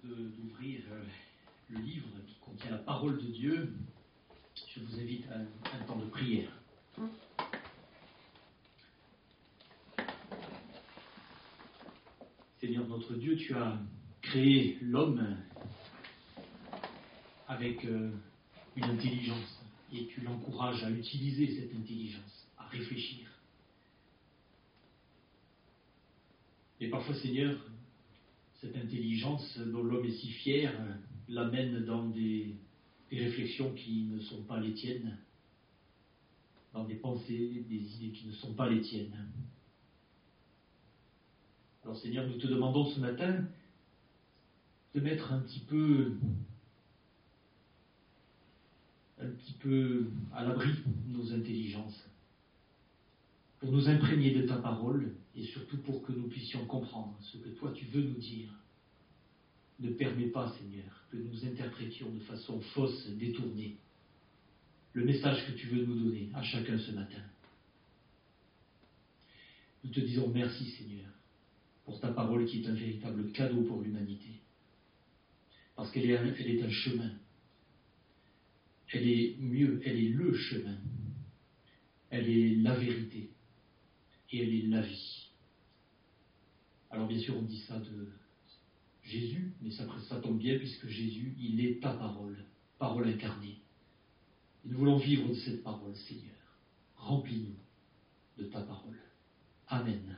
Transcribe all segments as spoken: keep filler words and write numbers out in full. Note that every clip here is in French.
de- d'ouvrir euh, le livre qui contient la parole de Dieu, je vous invite à un, un temps de prière. Seigneur notre Dieu, tu as créé l'homme avec euh, une intelligence et tu l'encourages à utiliser cette intelligence, à réfléchir. Et parfois, Seigneur, cette intelligence dont l'homme est si fier euh, l'amène dans des, des réflexions qui ne sont pas les tiennes, dans des pensées, des idées qui ne sont pas les tiennes. Alors Seigneur, nous te demandons ce matin de mettre un petit peu, un petit peu à l'abri nos intelligences, pour nous imprégner de ta parole et surtout pour que nous puissions comprendre ce que toi tu veux nous dire. Ne permets pas, Seigneur, que nous interprétions de façon fausse, détournée, le message que tu veux nous donner à chacun ce matin. Nous te disons merci, Seigneur, pour ta parole qui est un véritable cadeau pour l'humanité. Parce qu'elle est un, elle est un chemin. Elle est mieux, elle est le chemin. Elle est la vérité. Et elle est la vie. Alors bien sûr, on dit ça de Jésus, mais ça, ça tombe bien puisque Jésus, il est ta parole, parole incarnée. Et nous voulons vivre de cette parole, Seigneur. Remplis-nous de ta parole. Amen.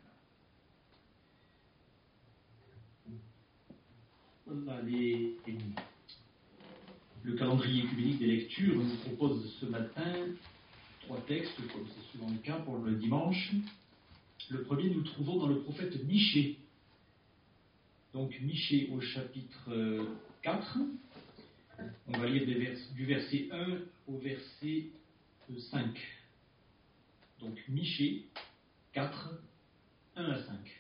Voilà, les, les, le calendrier œcuménique des lectures nous propose ce matin trois textes, comme c'est souvent le cas pour le dimanche. Le premier, nous le trouvons dans le prophète Michée. Donc Michée au chapitre quatre. On va lire des vers, du verset un au verset cinq. Donc Michée quatre, un à cinq.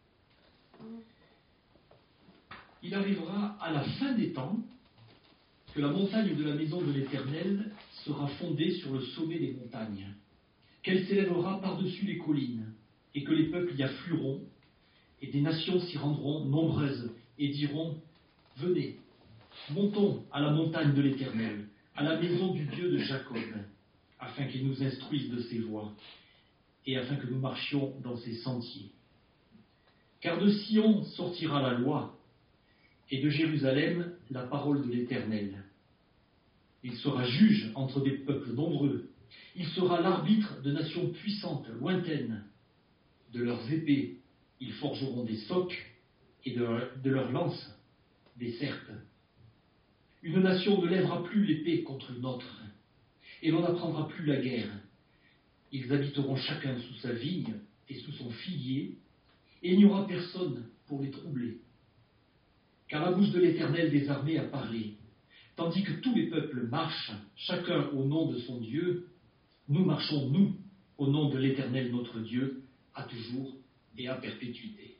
Il arrivera à la fin des temps que la montagne de la maison de l'Éternel sera fondée sur le sommet des montagnes, qu'elle s'élèvera par-dessus les collines, et que les peuples y afflueront, et des nations s'y rendront nombreuses, et diront « Venez, montons à la montagne de l'Éternel, à la maison du Dieu de Jacob, afin qu'il nous instruise de ses voies, et afin que nous marchions dans ses sentiers. Car de Sion sortira la loi, et de Jérusalem la parole de l'Éternel. Il sera juge entre des peuples nombreux. Il sera l'arbitre de nations puissantes, lointaines. De leurs épées, ils forgeront des socs, et de, de leurs lances, des serpes. Une nation ne lèvera plus l'épée contre une autre, et l'on n'apprendra plus la guerre. Ils habiteront chacun sous sa vigne et sous son figuier, et il n'y aura personne pour les troubler. Car la bouche de l'Éternel des armées a parlé. Tandis que tous les peuples marchent, chacun au nom de son Dieu, nous marchons, nous, au nom de l'Éternel notre Dieu, à toujours et à perpétuité.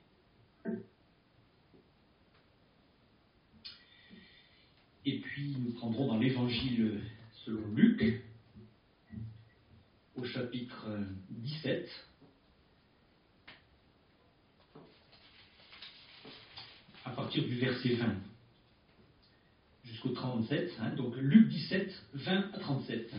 Et puis nous prendrons dans l'Évangile selon Luc, au chapitre dix-sept, à partir du verset vingt jusqu'au trente-sept, hein, donc Luc dix-sept, vingt à trente-sept.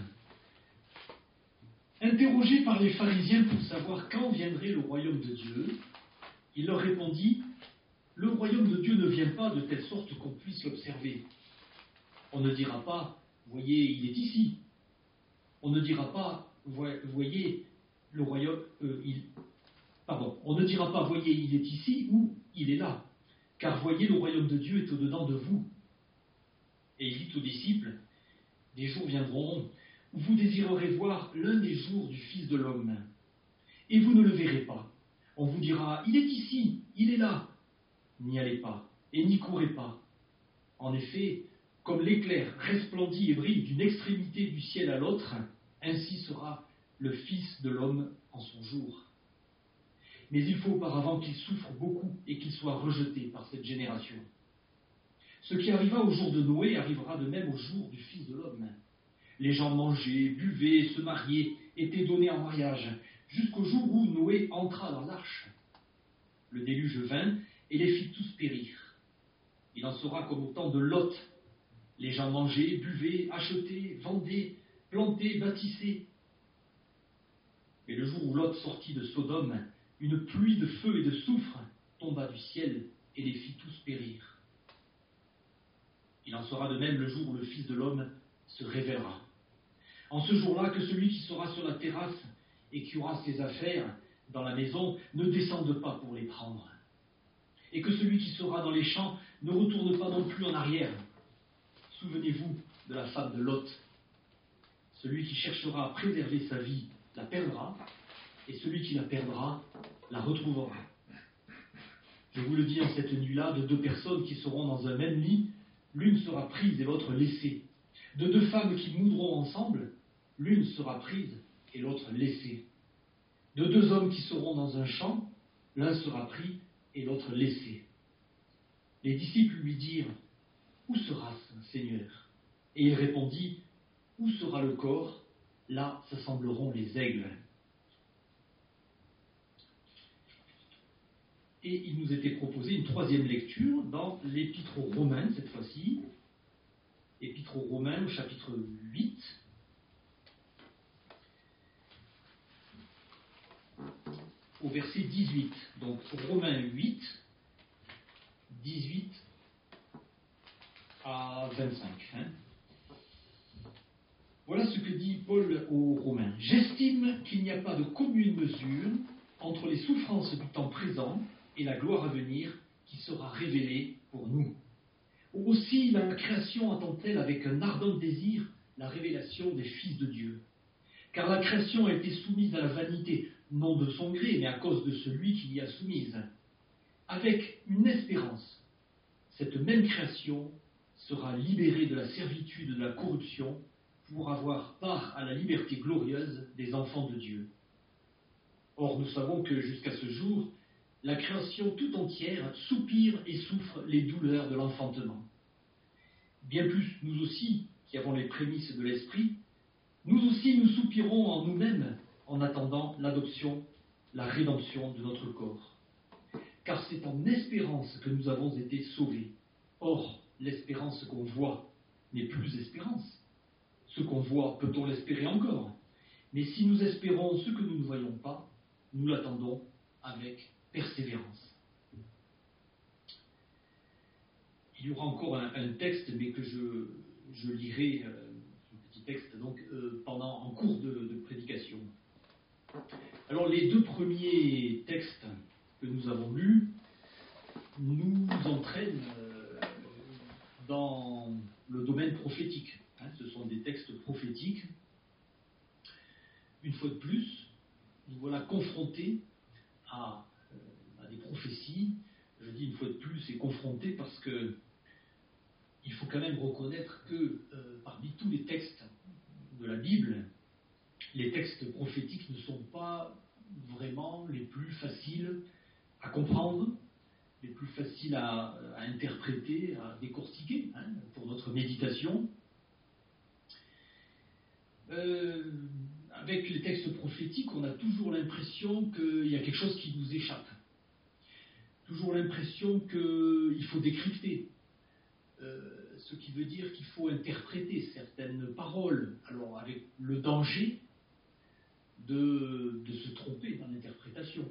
Interrogé par les pharisiens pour savoir quand viendrait le royaume de Dieu, il leur répondit « Le royaume de Dieu ne vient pas de telle sorte qu'on puisse l'observer. On ne dira pas « Voyez, il est ici ». On ne dira pas « Voyez, le royaume... Euh, il... Pardon, on ne dira pas « Voyez, il est ici » ou « Il est là ». Car voyez, le royaume de Dieu est au-dedans de vous. Et il dit aux disciples, des jours viendront où vous désirerez voir l'un des jours du Fils de l'homme. Et vous ne le verrez pas. On vous dira, il est ici, il est là. N'y allez pas, et n'y courez pas. En effet, comme l'éclair resplendit et brille d'une extrémité du ciel à l'autre, ainsi sera le Fils de l'homme en son jour. Mais il faut auparavant qu'il souffre beaucoup et qu'il soit rejeté par cette génération. Ce qui arriva au jour de Noé arrivera de même au jour du Fils de l'homme. Les gens mangeaient, buvaient, se mariaient, étaient donnés en mariage, jusqu'au jour où Noé entra dans l'arche. Le déluge vint et les fit tous périr. Il en en sera comme au temps de Lot. Les gens mangeaient, buvaient, achetaient, vendaient, plantaient, bâtissaient. Mais le jour où Lot sortit de Sodome, une pluie de feu et de soufre tomba du ciel et les fit tous périr. Il en sera de même le jour où le Fils de l'homme se révélera. En ce jour-là, que celui qui sera sur la terrasse et qui aura ses affaires dans la maison ne descende pas pour les prendre. Et que celui qui sera dans les champs ne retourne pas non plus en arrière. Souvenez-vous de la femme de Lot. Celui qui cherchera à préserver sa vie la perdra, et celui qui la perdra la retrouvera. Je vous le dis en cette nuit-là, de deux personnes qui seront dans un même lit, l'une sera prise et l'autre laissée. De deux femmes qui moudront ensemble, l'une sera prise et l'autre laissée. De deux hommes qui seront dans un champ, l'un sera pris et l'autre laissé. Les disciples lui dirent, « Où sera-ce, Seigneur ?» Et il répondit, « Où sera le corps ? Là s'assembleront les aigles. » Et il nous était proposé une troisième lecture dans l'Épître aux Romains, cette fois-ci. Épître aux Romains, au chapitre huit. Au verset dix-huit. Donc, Romains huit, dix-huit à vingt-cinq. Hein. Voilà ce que dit Paul aux Romains. « J'estime qu'il n'y a pas de commune mesure entre les souffrances du temps présent et la gloire à venir qui sera révélée pour nous. Aussi la création attend-elle avec un ardent désir la révélation des fils de Dieu. Car la création a été soumise à la vanité, non de son gré, mais à cause de celui qui l'y a soumise. Avec une espérance, cette même création sera libérée de la servitude de la corruption pour avoir part à la liberté glorieuse des enfants de Dieu. Or, nous savons que jusqu'à ce jour, la création tout entière soupire et souffre les douleurs de l'enfantement. Bien plus, nous aussi, qui avons les prémices de l'esprit, nous aussi nous soupirons en nous-mêmes en attendant l'adoption, la rédemption de notre corps. Car c'est en espérance que nous avons été sauvés. Or, l'espérance qu'on voit n'est plus espérance. Ce qu'on voit, peut-on l'espérer encore ? Mais si nous espérons ce que nous ne voyons pas, nous l'attendons avec persévérance. Il y aura encore un, un texte, mais que je, je lirai, euh, un petit texte, donc, euh, pendant, en cours de, de prédication. Alors, les deux premiers textes que nous avons lus nous entraînent euh, dans le domaine prophétique. Hein, ce sont des textes prophétiques. Une fois de plus, nous voilà confrontés à, euh, à des prophéties. Je dis une fois de plus, et confrontés parce que il faut quand même reconnaître que euh, parmi tous les textes de la Bible, les textes prophétiques ne sont pas vraiment les plus faciles à comprendre, les plus faciles à, à interpréter, à décortiquer hein, pour notre méditation. Euh, avec les textes prophétiques, on a toujours l'impression qu'il y a quelque chose qui nous échappe. Toujours l'impression qu'il faut décrypter. Euh, ce qui veut dire qu'il faut interpréter certaines paroles, alors avec le danger de, de se tromper dans l'interprétation.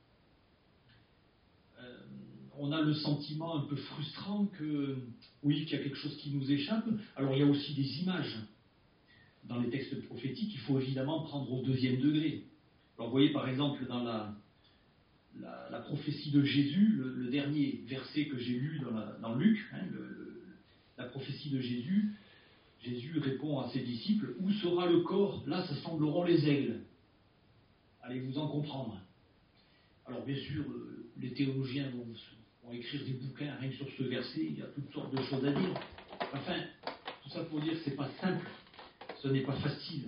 Euh, on a le sentiment un peu frustrant que, oui, qu'il y a quelque chose qui nous échappe. Alors il y a aussi des images dans les textes prophétiques qu'il faut évidemment prendre au deuxième degré. Alors vous voyez par exemple dans la, la, la prophétie de Jésus, le, le dernier verset que j'ai lu dans, la, dans Luc, hein, le, le, la prophétie de Jésus, Jésus répond à ses disciples, « Où sera le corps ? Là s'assembleront les aigles. » Allez-vous en comprendre. Alors bien sûr, les théologiens vont, vont écrire des bouquins rien que sur ce verset, il y a toutes sortes de choses à dire. Enfin, tout ça pour dire que ce n'est pas simple, ce n'est pas facile.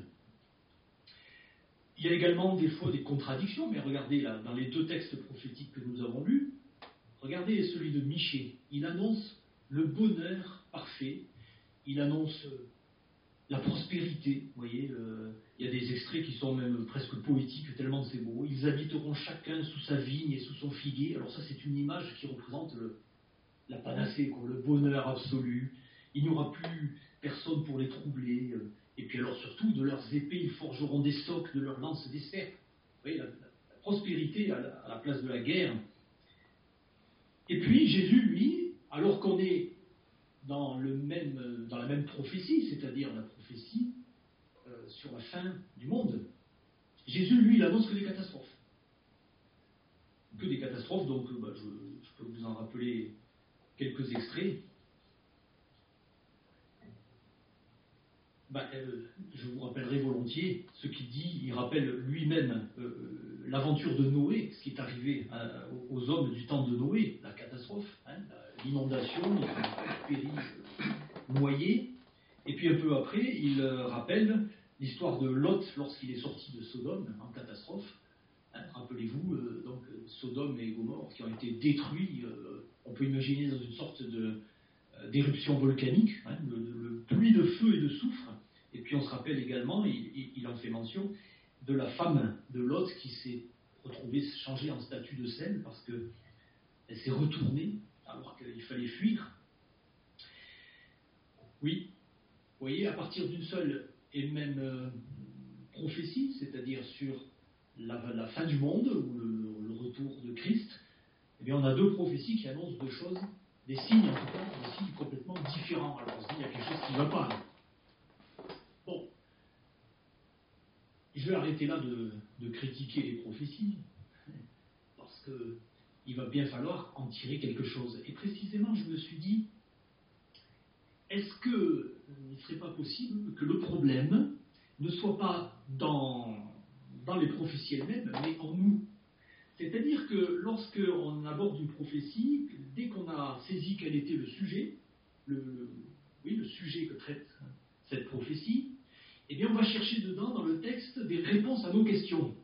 Il y a également des fois des contradictions, mais regardez là, dans les deux textes prophétiques que nous avons lus, regardez celui de Michée. Il annonce le bonheur parfait, il annonce la prospérité, vous voyez, euh, il y a des extraits qui sont même presque poétiques, tellement c'est beau. Ils habiteront chacun sous sa vigne et sous son figuier. Alors ça, c'est une image qui représente le, la panacée, quoi, le bonheur absolu. Il n'y aura plus personne pour les troubler. Et puis alors surtout, de leurs épées, ils forgeront des socs, de leurs lances des serpes. Vous voyez, la, la, la prospérité à la, à la place de la guerre. Et puis Jésus, lui, alors qu'on est dans, le même, dans la même prophétie, c'est-à-dire la prophétie euh, sur la fin du monde, Jésus, lui, il annonce que des catastrophes. Que des catastrophes, donc bah, je, je peux vous en rappeler quelques extraits. Bah, euh, je vous rappellerai volontiers ce qu'il dit. Il rappelle lui-même euh, l'aventure de Noé, ce qui est arrivé à, aux hommes du temps de Noé, la catastrophe, hein, l'inondation, les péris euh, noyés. Et puis un peu après, il euh, rappelle l'histoire de Lot lorsqu'il est sorti de Sodome en catastrophe. Hein, rappelez-vous, euh, donc Sodome et Gomorrhe qui ont été détruits. Euh, on peut imaginer dans une sorte de euh, d'éruption volcanique, hein, le, le pluie de feu et de soufre. Et puis on se rappelle également, il, il, il en fait mention, de la femme de Lot qui s'est retrouvée changée en statue de sel parce qu'elle s'est retournée alors qu'il fallait fuir. Oui, vous voyez, à partir d'une seule et même euh, prophétie, c'est-à-dire sur la, la fin du monde ou le, le retour de Christ, eh bien on a deux prophéties qui annoncent deux choses, des signes en tout cas, des signes complètement différents. Alors on se dit, il y a quelque chose qui ne va pas. Là. Bon, je vais arrêter là de, de critiquer les prophéties, parce qu'il va bien falloir en tirer quelque chose. Et précisément, je me suis dit, est-ce qu'il ne serait pas possible que le problème ne soit pas dans, dans les prophéties elles-mêmes, mais en nous? C'est-à-dire que lorsqu'on aborde une prophétie, dès qu'on a saisi quel était le sujet, le, le, oui, le sujet que traite cette prophétie, eh bien on va chercher dedans, dans le texte, des réponses à nos questions.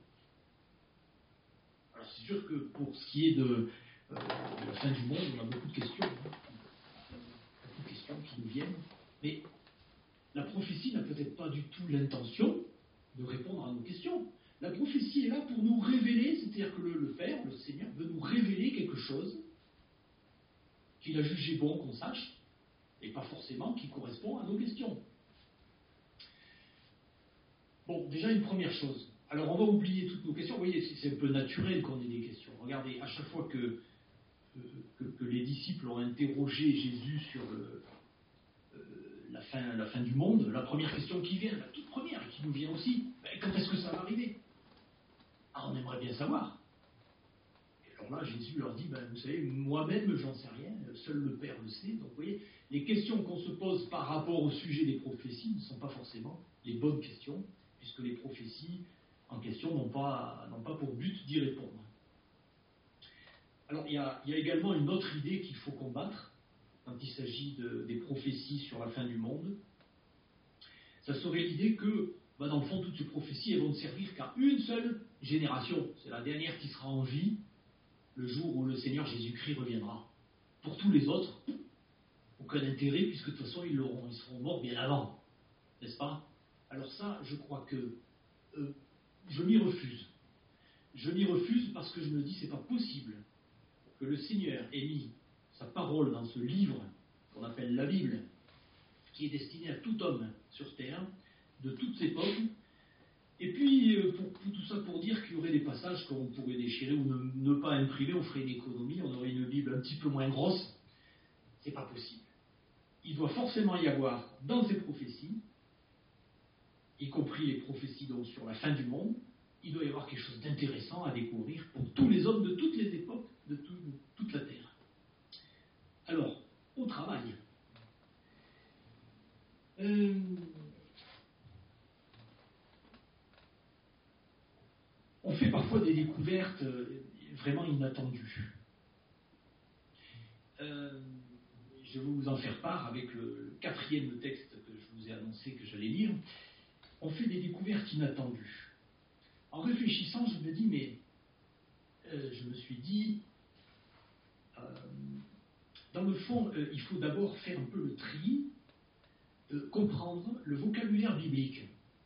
Alors c'est sûr que pour ce qui est de, euh, de la fin du monde, on a beaucoup de questions, hein, beaucoup de questions qui nous viennent, mais la prophétie n'a peut-être pas du tout l'intention de répondre à nos questions. La prophétie est là pour nous révéler, c'est-à-dire que le, le Père, le Seigneur, veut nous révéler quelque chose qu'il a jugé bon qu'on sache, et pas forcément qui correspond à nos questions. Bon, déjà une première chose. Alors on va oublier toutes nos questions. Vous voyez, c'est un peu naturel qu'on ait des questions. Regardez, à chaque fois que, que, que les disciples ont interrogé Jésus sur le, euh, la, fin, la fin du monde, la première question qui vient, la toute première, et qui nous vient aussi, ben, quand est-ce que ça va arriver? Ah, on aimerait bien savoir. Et alors là, Jésus leur dit, ben, vous savez, moi-même, j'en sais rien, seul le Père le sait. Donc vous voyez, les questions qu'on se pose par rapport au sujet des prophéties ne sont pas forcément les bonnes questions, puisque les prophéties en question n'ont pas, n'ont pas pour but d'y répondre. Alors, il y a, il y a également une autre idée qu'il faut combattre quand il s'agit de, des prophéties sur la fin du monde. Ça serait l'idée que, bah, dans le fond, toutes ces prophéties, elles vont ne servir qu'à une seule génération. C'est la dernière qui sera en vie le jour où le Seigneur Jésus-Christ reviendra. Pour tous les autres, aucun intérêt, puisque de toute façon, ils, l'auront, ils seront morts bien avant. N'est-ce pas? Alors ça, je crois que euh, je m'y refuse. Je m'y refuse parce que je me dis, c'est pas possible que le Seigneur ait mis sa parole dans ce livre qu'on appelle la Bible, qui est destiné à tout homme sur terre, de toutes époques, et puis euh, pour, pour tout ça pour dire qu'il y aurait des passages qu'on pourrait déchirer ou ne, ne pas imprimer, on ferait une économie, on aurait une Bible un petit peu moins grosse. C'est pas possible. Il doit forcément y avoir dans ces prophéties, y compris les prophéties donc sur la fin du monde, il doit y avoir quelque chose d'intéressant à découvrir pour tous les hommes de toutes les époques, de, tout, de toute la terre. Alors, au travail. Euh, on fait parfois des découvertes vraiment inattendues. Euh, je vais vous en faire part avec le, le quatrième texte que je vous ai annoncé que j'allais lire. On fait des découvertes inattendues. En réfléchissant, je me dis, mais euh, je me suis dit, euh, dans le fond, euh, il faut d'abord faire un peu le tri, euh, comprendre le vocabulaire biblique.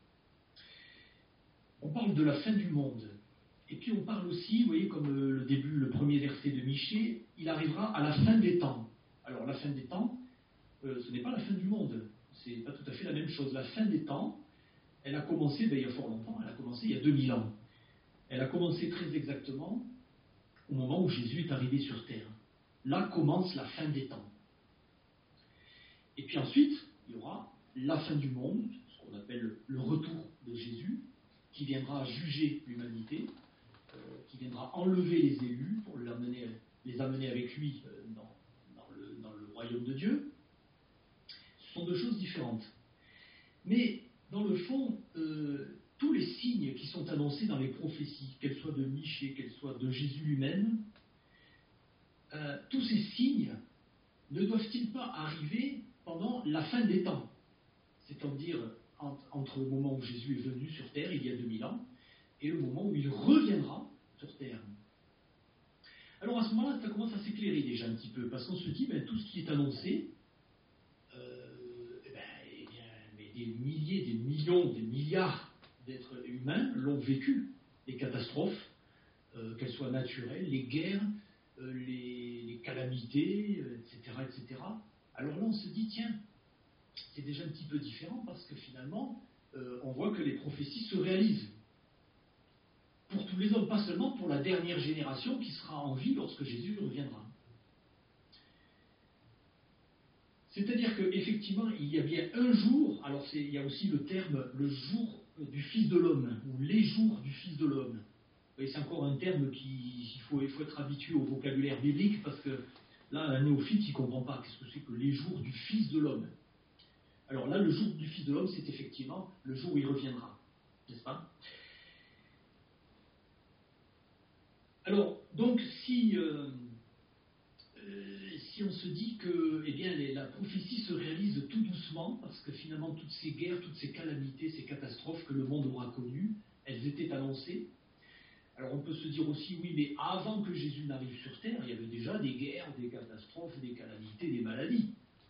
On parle de la fin du monde, et puis on parle aussi, vous voyez, comme euh, le début, le premier verset de Michée, il arrivera à la fin des temps. Alors la fin des temps, euh, ce n'est pas la fin du monde, c'est pas tout à fait la même chose. La fin des temps, elle a commencé, ben, il y a fort longtemps, elle a commencé il y a deux mille ans. Elle a commencé très exactement au moment où Jésus est arrivé sur terre. Là commence la fin des temps. Et puis ensuite, il y aura la fin du monde, ce qu'on appelle le retour de Jésus, qui viendra juger l'humanité, euh, qui viendra enlever les élus pour l'amener, les amener avec lui euh, dans, dans, le, dans le royaume de Dieu. Ce sont deux choses différentes. Mais dans le fond, euh, tous les signes qui sont annoncés dans les prophéties, qu'elles soient de Michée, qu'elles soient de Jésus lui-même, euh, tous ces signes ne doivent-ils pas arriver pendant la fin des temps, c'est-à-dire entre le moment où Jésus est venu sur terre, il y a deux mille ans, et le moment où il reviendra sur terre. Alors à ce moment-là, ça commence à s'éclairer déjà un petit peu, parce qu'on se dit, ben, tout ce qui est annoncé, euh, eh ben, eh bien, mais des milliers, des millions, des milliards d'êtres humains l'ont vécu, les catastrophes, euh, qu'elles soient naturelles, les guerres, euh, les, les calamités, euh, et cetera, et cetera. Alors là, on se dit, tiens, c'est déjà un petit peu différent parce que finalement, euh, on voit que les prophéties se réalisent. Pour tous les hommes, pas seulement pour la dernière génération qui sera en vie lorsque Jésus reviendra. C'est-à-dire qu'effectivement, il y a bien un jour, alors c'est, il y a aussi le terme le jour du Fils de l'homme, ou les jours du Fils de l'homme. Et c'est encore un terme qui, il faut, il faut être habitué au vocabulaire biblique parce que là, un néophyte, il ne comprend pas qu'est-ce que c'est que les jours du Fils de l'homme. Alors là, le jour du Fils de l'homme, c'est effectivement le jour où il reviendra, n'est-ce pas? Alors, donc, si, euh, euh, si on se dit que eh bien, les, la prophétie se réalise tout doucement, parce que finalement, toutes ces guerres, toutes ces calamités, ces catastrophes que le monde aura connues, elles étaient annoncées. Alors on peut se dire aussi, oui, mais avant que Jésus n'arrive sur terre, il y avait déjà des guerres, des catastrophes, des calamités, des maladies.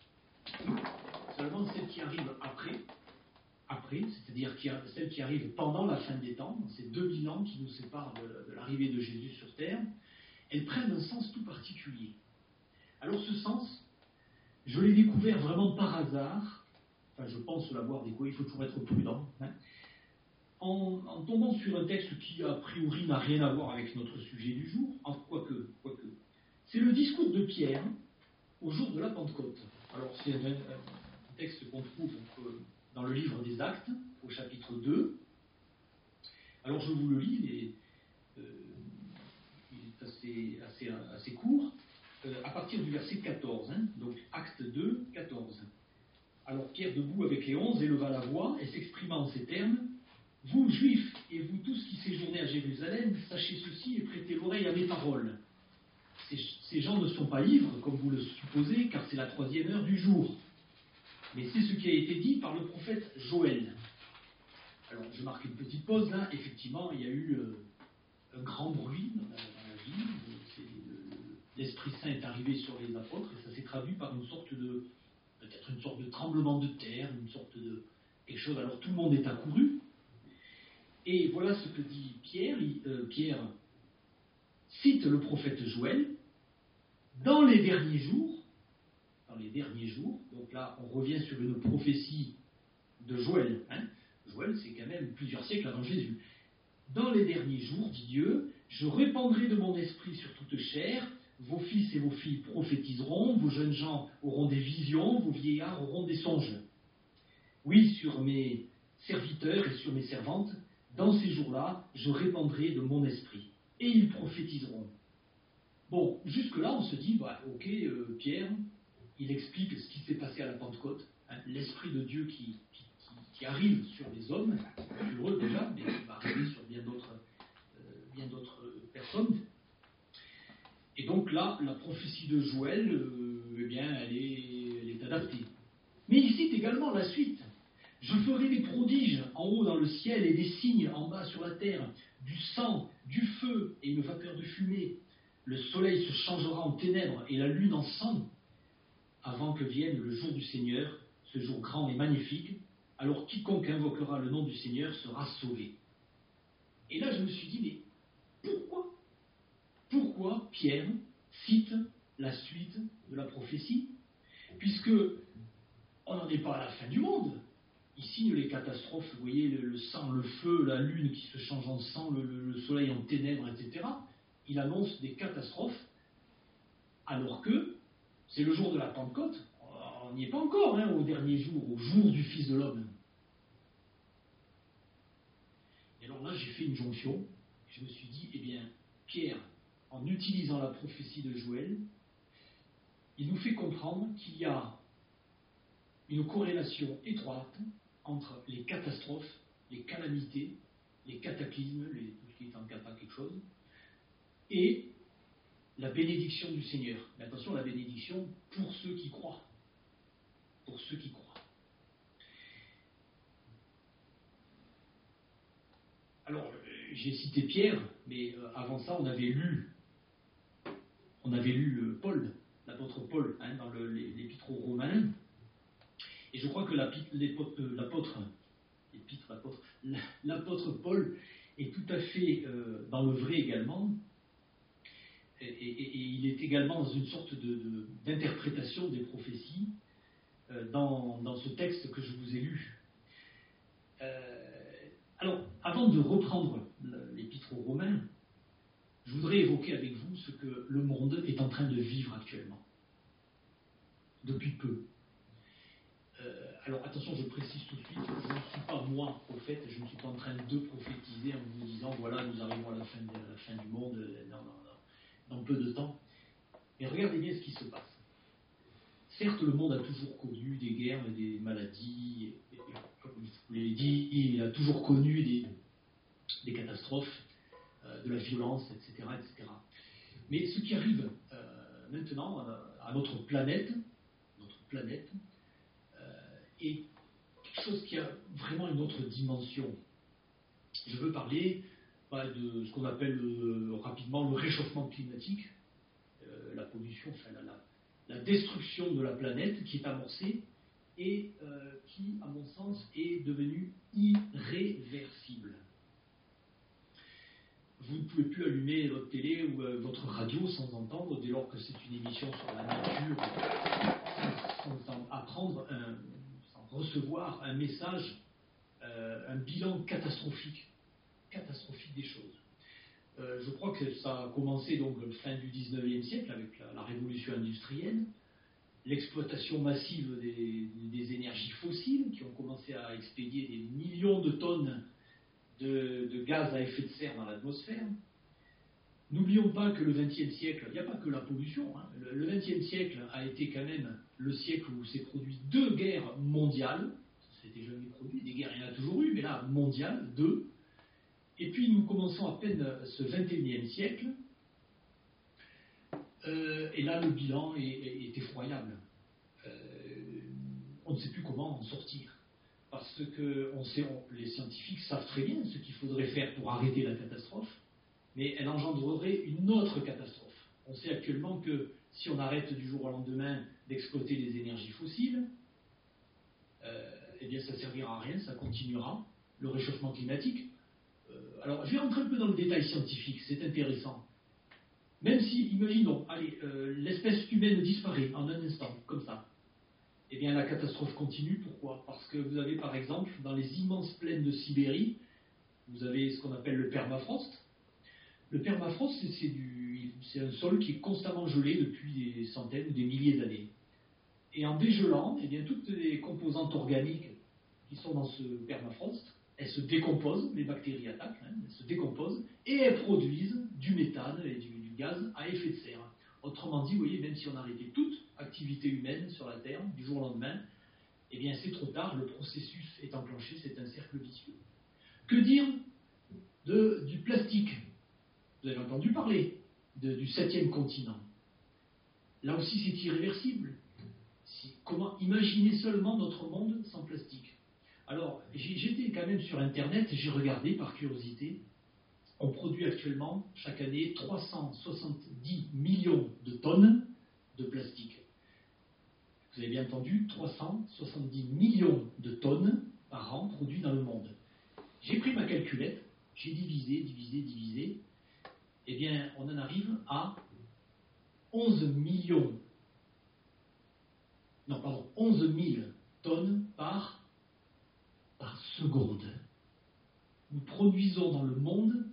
Seulement celles qui arrivent après, après, c'est-à-dire celles qui arrivent pendant la fin des temps, ces deux mille ans qui nous séparent de, de l'arrivée de Jésus sur terre, elles prennent un sens tout particulier. Alors ce sens, je l'ai découvert vraiment par hasard, enfin je pense l'avoir découvert, il faut toujours être prudent, hein, en, en tombant sur un texte qui a priori n'a rien à voir avec notre sujet du jour, en, quoique, quoique. C'est le discours de Pierre au jour de la Pentecôte. Alors c'est un, un texte qu'on trouve dans le livre des Actes, au chapitre deux. Alors je vous le lis, il est, euh, il est assez, assez, assez court, euh, à partir du verset quatorze, hein, donc Actes deux, quatorze. Alors Pierre, debout avec les onze, éleva la voix et s'exprima en ces termes: Vous, Juifs, et vous tous qui séjournez à Jérusalem, sachez ceci et prêtez l'oreille à mes paroles. Ces, ces gens ne sont pas ivres, comme vous le supposez, car c'est la troisième heure du jour. Mais c'est ce qui a été dit par le prophète Joël. Alors, je marque une petite pause là. Effectivement, il y a eu euh, un grand bruit dans la, dans la ville. C'est, euh, l'Esprit Saint est arrivé sur les apôtres et ça s'est traduit par une sorte de, peut-être une sorte de tremblement de terre, une sorte de quelque chose. Alors, tout le monde est accouru. Et voilà ce que dit Pierre. Il, euh, Pierre cite le prophète Joël. Dans les derniers jours, dans les derniers jours, donc là on revient sur une prophétie de Joël, hein. Joël c'est quand même plusieurs siècles avant Jésus. Dans les derniers jours, dit Dieu, je répandrai de mon esprit sur toute chair, vos fils et vos filles prophétiseront, vos jeunes gens auront des visions, vos vieillards auront des songes. Oui, sur mes serviteurs et sur mes servantes, dans ces jours-là, je répandrai de mon esprit, et ils prophétiseront. Bon, jusque-là, on se dit, bah, ok, euh, Pierre, il explique ce qui s'est passé à la Pentecôte, hein, l'Esprit de Dieu qui, qui, qui, qui arrive sur les hommes, sur eux déjà, mais qui va arriver sur bien d'autres, euh, bien d'autres personnes. Et donc là, la prophétie de Joël, euh, eh bien, elle est, elle est adaptée. Mais il cite également la suite. Je ferai des prodiges en haut dans le ciel et des signes en bas sur la terre, du sang, du feu et une vapeur de fumée. Le soleil se changera en ténèbres et la lune en sang, avant que vienne le jour du Seigneur, ce jour grand et magnifique. Alors quiconque invoquera le nom du Seigneur sera sauvé. Et là, je me suis dit, mais pourquoi Pourquoi Pierre cite la suite de la prophétie, puisque on n'en est pas à la fin du monde. Il signe les catastrophes, vous voyez, le, le sang, le feu, la lune qui se change en sang, le, le, le soleil en ténèbres, et cetera. Il annonce des catastrophes, alors que c'est le jour de la Pentecôte. On n'y est pas encore, hein, au dernier jour, au jour du Fils de l'homme. Et alors là, j'ai fait une jonction. Je me suis dit, eh bien, Pierre, en utilisant la prophétie de Joël, il nous fait comprendre qu'il y a une corrélation étroite entre les catastrophes, les calamités, les cataclysmes, les, tout ce qui est en cata quelque chose, et la bénédiction du Seigneur. Mais attention, la bénédiction pour ceux qui croient. Pour ceux qui croient. Alors, j'ai cité Pierre, mais euh, avant ça, on avait lu, on avait lu euh, Paul, l'apôtre Paul, hein, dans le, l'épître aux Romains. Et je crois que l'apôtre, l'apôtre, l'épître, l'apôtre, l'apôtre Paul est tout à fait euh, dans le vrai également. Et, et, et il est également dans une sorte de, de, d'interprétation des prophéties euh, dans, dans ce texte que je vous ai lu. Euh, alors, avant de reprendre l'épître aux Romains, je voudrais évoquer avec vous ce que le monde est en train de vivre actuellement, depuis peu. Euh, alors attention, je précise tout de suite, je ne suis pas moi prophète, je ne suis pas en train de prophétiser en vous disant voilà, nous arrivons à la fin, de, à la fin du monde dans, dans, dans peu de temps. Mais regardez bien ce qui se passe. Certes, le monde a toujours connu des guerres et des maladies, et, et, comme je vous l'ai dit, il a toujours connu des, des catastrophes, euh, de la violence, et cetera, et cetera. Mais ce qui arrive euh, maintenant euh, à notre planète, notre planète, et quelque chose qui a vraiment une autre dimension. Je veux parler bah, de ce qu'on appelle euh, rapidement le réchauffement climatique, euh, la pollution, enfin la, la, la destruction de la planète qui est amorcée et euh, qui, à mon sens, est devenue irréversible. Vous ne pouvez plus allumer votre télé ou euh, votre radio sans entendre, dès lors que c'est une émission sur la nature, sans, sans apprendre un recevoir un message, euh, un bilan catastrophique, catastrophique des choses. Euh, je crois que ça a commencé donc fin du dix-neuvième siècle avec la, la révolution industrielle, l'exploitation massive des, des énergies fossiles qui ont commencé à expédier des millions de tonnes de, de gaz à effet de serre dans l'atmosphère. N'oublions pas que le vingtième siècle, il n'y a pas que la pollution, hein. Le, le vingtième siècle a été quand même le siècle où s'est produit deux guerres mondiales. Ça s'était jamais produit, des guerres il y en a toujours eu, mais là, mondiales, deux. Et puis nous commençons à peine ce vingt et unième siècle, euh, et là le bilan est, est, est effroyable. Euh, on ne sait plus comment en sortir. Parce que on sait, on, les scientifiques savent très bien ce qu'il faudrait faire pour arrêter la catastrophe, mais elle engendrerait une autre catastrophe. On sait actuellement que si on arrête du jour au lendemain d'exploiter les énergies fossiles, euh, eh bien ça ne servira à rien, ça continuera, le réchauffement climatique. Euh, alors je vais rentrer un peu dans le détail scientifique, c'est intéressant. Même si, imaginons, allez, euh, l'espèce humaine disparaît en un instant, comme ça, eh bien la catastrophe continue. Pourquoi ? Parce que vous avez par exemple, dans les immenses plaines de Sibérie, vous avez ce qu'on appelle le permafrost. Le permafrost, c'est, c'est, du, c'est un sol qui est constamment gelé depuis des centaines ou des milliers d'années. Et en dégelant, eh bien, toutes les composantes organiques qui sont dans ce permafrost, elles se décomposent, les bactéries attaquent, hein, elles se décomposent, et elles produisent du méthane et du, du gaz à effet de serre. Autrement dit, vous voyez, même si on arrêtait toute activité humaine sur la Terre, du jour au lendemain, eh bien c'est trop tard, le processus est enclenché, c'est un cercle vicieux. Que dire de, du plastique ? Vous avez entendu parler de, du septième continent. Là aussi, c'est irréversible. Si, comment imaginer seulement notre monde sans plastique ? Alors, j'étais quand même sur Internet et j'ai regardé par curiosité. On produit actuellement, chaque année, trois cent soixante-dix millions de tonnes de plastique. Vous avez bien entendu, trois cent soixante-dix millions de tonnes par an produits dans le monde. J'ai pris ma calculette, j'ai divisé, divisé, divisé. Eh bien, on en arrive à onze millions, non pardon, onze mille tonnes par, par seconde. Nous produisons dans le monde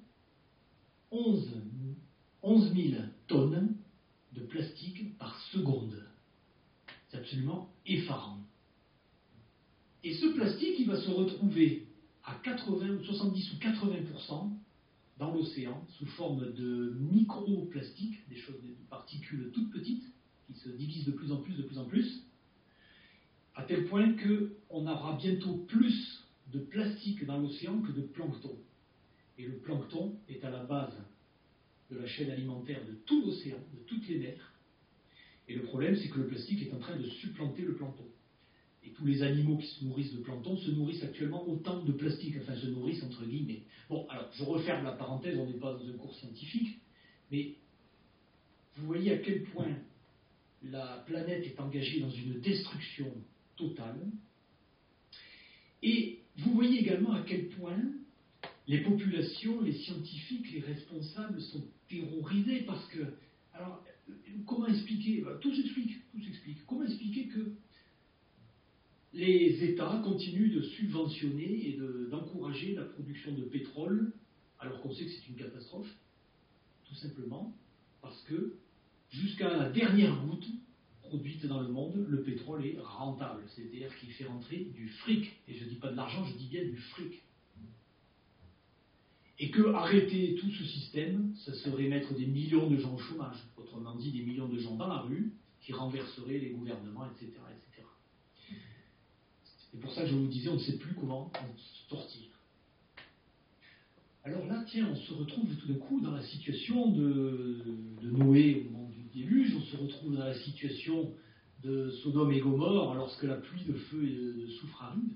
onze mille tonnes de plastique par seconde. C'est absolument effarant. Et ce plastique, il va se retrouver à quatre-vingts, soixante-dix ou quatre-vingts pour cent dans l'océan, sous forme de microplastiques, des choses, des particules toutes petites, qui se divisent de plus en plus, de plus en plus, à tel point qu'on aura bientôt plus de plastique dans l'océan que de plancton. Et le plancton est à la base de la chaîne alimentaire de tout l'océan, de toutes les mers. Et le problème, c'est que le plastique est en train de supplanter le plancton. Et tous les animaux qui se nourrissent de plancton se nourrissent actuellement autant de plastique, enfin se nourrissent entre guillemets. Bon, alors je referme la parenthèse, on n'est pas dans un cours scientifique, mais vous voyez à quel point la planète est engagée dans une destruction totale. Et vous voyez également à quel point les populations, les scientifiques, les responsables sont terrorisés parce que, alors, comment expliquer, tout s'explique, tout s'explique. Comment expliquer que les États continuent de subventionner et de, d'encourager la production de pétrole, alors qu'on sait que c'est une catastrophe, tout simplement parce que, jusqu'à la dernière goutte produite dans le monde, le pétrole est rentable, c'est-à-dire qu'il fait rentrer du fric, et je ne dis pas de l'argent, je dis bien du fric. Et que arrêter tout ce système, ça serait mettre des millions de gens au chômage, autrement dit des millions de gens dans la rue, qui renverseraient les gouvernements, et cetera, et cetera. C'est pour ça que je vous disais, on ne sait plus comment on sortir. Alors là, tiens, on se retrouve tout d'un coup dans la situation de, de Noé au moment du déluge, on se retrouve dans la situation de Sodome et Gomorrhe lorsque la pluie de feu et de, de soufre arrive.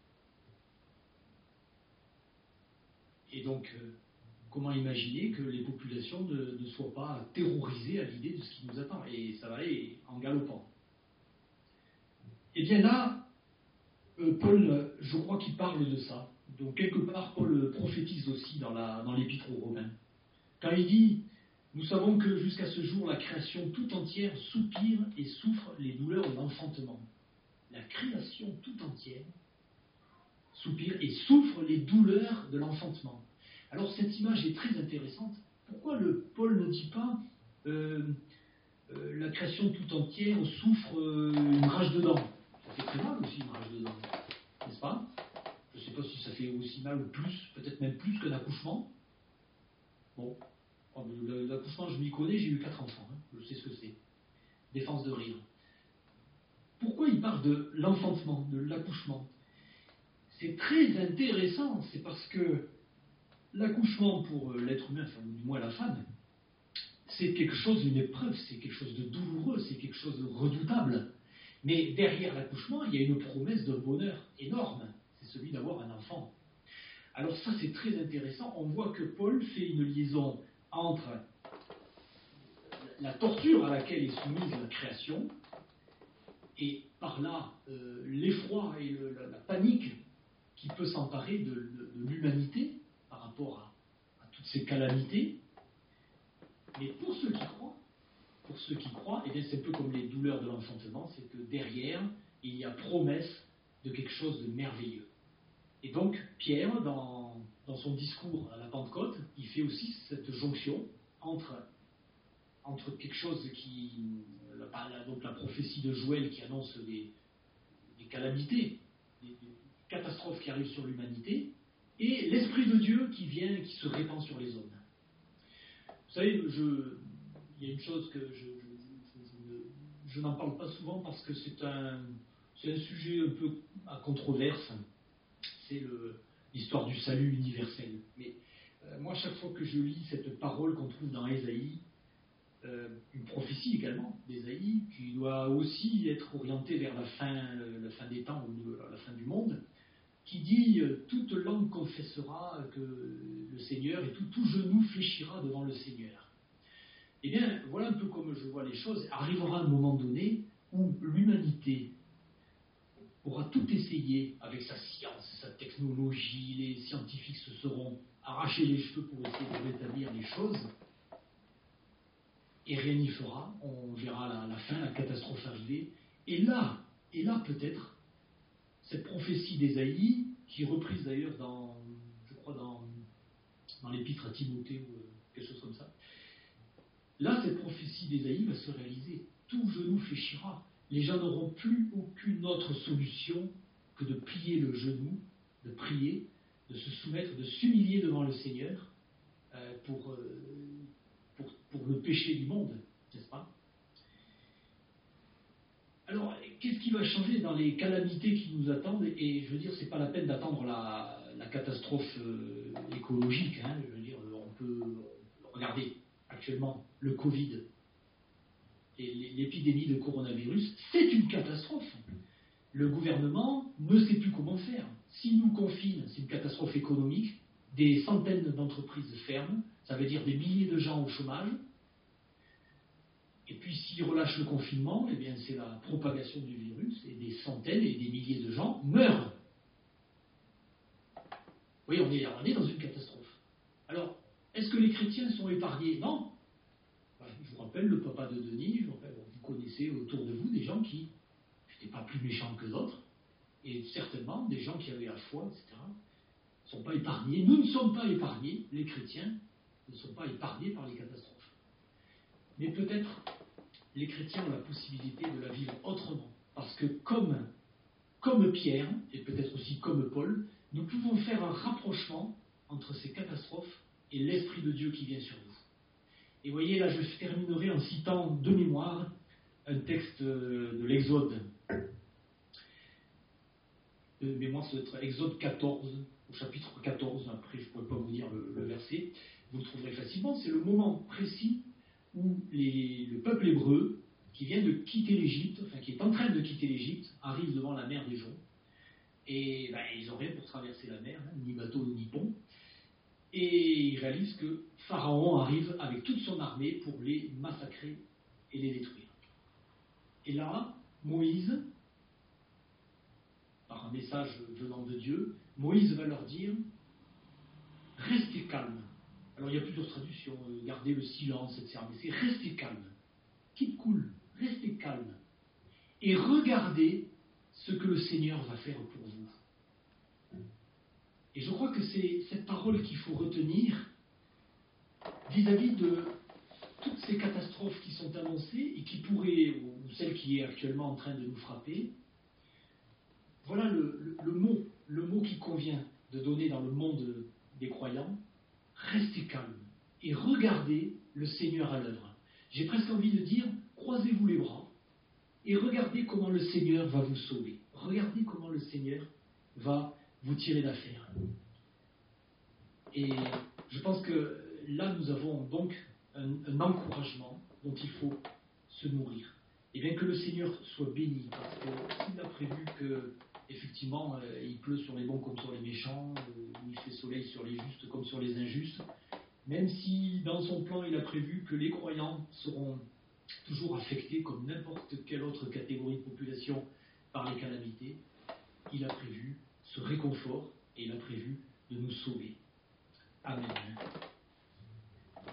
Et donc, euh, comment imaginer que les populations ne, ne soient pas terrorisées à l'idée de ce qui nous attend? Et ça va aller en galopant. Et bien là, Euh, Paul, je crois qu'il parle de ça. Donc, quelque part, Paul prophétise aussi dans, la, dans l'Épître aux Romains. Quand il dit « Nous savons que jusqu'à ce jour, la création tout entière soupire et souffre les douleurs de l'enfantement. » La création tout entière soupire et souffre les douleurs de l'enfantement. Alors, cette image est très intéressante. Pourquoi le Paul ne dit pas euh, euh, « La création tout entière souffre euh, une rage de dents » ? Ça fait très mal aussi une rage de dents, n'est-ce pas? Je ne sais pas si ça fait aussi mal ou plus, peut-être même plus qu'un accouchement. Bon, l'accouchement je m'y connais, j'ai eu quatre enfants, hein, je sais ce que c'est. Défense de rire. Pourquoi il parle de l'enfantement, de l'accouchement? C'est très intéressant, c'est parce que l'accouchement pour l'être humain, enfin du moins la femme, c'est quelque chose, une épreuve, c'est quelque chose de douloureux, c'est quelque chose de redoutable. Mais derrière l'accouchement, il y a une promesse d'un bonheur énorme, c'est celui d'avoir un enfant. Alors ça, c'est très intéressant. On voit que Paul fait une liaison entre la torture à laquelle est soumise la création, et par là, euh, l'effroi et le, la, la panique qui peut s'emparer de, de, de l'humanité par rapport à, à toutes ces calamités. Mais pour ceux qui croient, Pour ceux qui croient, eh bien c'est un peu comme les douleurs de l'enfantement, c'est que derrière, il y a promesse de quelque chose de merveilleux. Et donc, Pierre, dans, dans son discours à la Pentecôte, il fait aussi cette jonction entre, entre quelque chose qui... La, donc la prophétie de Joël qui annonce des, des calamités, des, des catastrophes qui arrivent sur l'humanité, et l'Esprit de Dieu qui vient et qui se répand sur les hommes. Vous savez, je... il y a une chose que je, je, je, je, je n'en parle pas souvent parce que c'est un, c'est un sujet un peu à controverse. C'est le, l'histoire du salut universel. Mais euh, moi, chaque fois que je lis cette parole qu'on trouve dans Ésaïe, euh, une prophétie également d'Ésaïe, qui doit aussi être orientée vers la fin, la fin des temps ou la fin du monde, qui dit « Toute langue confessera que le Seigneur et tout, tout genou fléchira devant le Seigneur ». Eh bien, voilà un peu comme je vois les choses. Arrivera un moment donné où l'humanité aura tout essayé avec sa science, sa technologie, les scientifiques se seront arrachés les cheveux pour essayer de rétablir les choses. et rien n'y fera. On verra la, la fin, la catastrophe arriver. Et là, et là peut-être, cette prophétie d'Ésaïe, qui est reprise d'ailleurs dans, je crois, dans, dans l'épître à Timothée ou quelque chose comme ça, là, cette prophétie d'Ésaïe va se réaliser. Tout genou fléchira. Les gens n'auront plus aucune autre solution que de plier le genou, de prier, de se soumettre, de s'humilier devant le Seigneur euh, pour, euh, pour, pour le péché du monde, n'est-ce pas? Alors, qu'est-ce qui va changer dans les calamités qui nous attendent? Et je veux dire, c'est pas la peine d'attendre la, la catastrophe euh, écologique. Hein, je veux dire, on peut regarder actuellement le Covid et l'épidémie de coronavirus, c'est une catastrophe. Le gouvernement ne sait plus comment faire. S'il nous confine, c'est une catastrophe économique, des centaines d'entreprises ferment, ça veut dire des milliers de gens au chômage. Et puis s'il relâche le confinement, eh bien c'est la propagation du virus et des centaines et des milliers de gens meurent. Oui, on est, on est dans une catastrophe. Alors, est-ce que les chrétiens sont épargnés? Non. Je vous rappelle le papa de Denis, je vous, rappelle, vous connaissez autour de vous des gens qui n'étaient pas plus méchants que d'autres, et certainement des gens qui avaient la foi, et cetera, ne sont pas épargnés. Nous ne sommes pas épargnés, les chrétiens ne sont pas épargnés par les catastrophes. Mais peut-être les chrétiens ont la possibilité de la vivre autrement, parce que comme, comme Pierre, et peut-être aussi comme Paul, nous pouvons faire un rapprochement entre ces catastrophes et l'Esprit de Dieu qui vient sur nous. Et vous voyez, là, je terminerai en citant de mémoire un texte de l'Exode. De mémoire, ça doit être Exode quatorze, au chapitre quatorze, après je ne pourrais pas vous dire le, le verset, vous le trouverez facilement, c'est le moment précis où les, le peuple hébreu, qui vient de quitter l'Égypte, enfin qui est en train de quitter l'Égypte, arrive devant la mer des Joncs, et ben, ils n'ont rien pour traverser la mer, hein, ni bateau ni pont, et ils réalisent que Pharaon arrive avec toute son armée pour les massacrer et les détruire. Et là, Moïse, par un message venant de Dieu, Moïse va leur dire « Restez calme ». Alors il y a plusieurs traductions, euh, gardez le silence, et cetera. Mais c'est « Restez calme ». Keep cool, restez calme. Et regardez ce que le Seigneur va faire pour vous. Et je crois que c'est cette parole qu'il faut retenir vis-à-vis de toutes ces catastrophes qui sont annoncées et qui pourraient, ou celle qui est actuellement en train de nous frapper. Voilà le, le, le mot, le mot qui convient de donner dans le monde des croyants. Restez calme et regardez le Seigneur à l'œuvre. J'ai presque envie de dire, croisez-vous les bras et regardez comment le Seigneur va vous sauver. Regardez comment le Seigneur va vous tirer d'affaire. Et je pense que là, nous avons donc un, un encouragement dont il faut se nourrir. Et bien que le Seigneur soit béni, parce qu'il a prévu que, effectivement, euh, il pleut sur les bons comme sur les méchants, euh, il fait soleil sur les justes comme sur les injustes, même si dans son plan il a prévu que les croyants seront toujours affectés comme n'importe quelle autre catégorie de population par les calamités, il a prévu ce réconfort et il a prévu de nous sauver. Amen.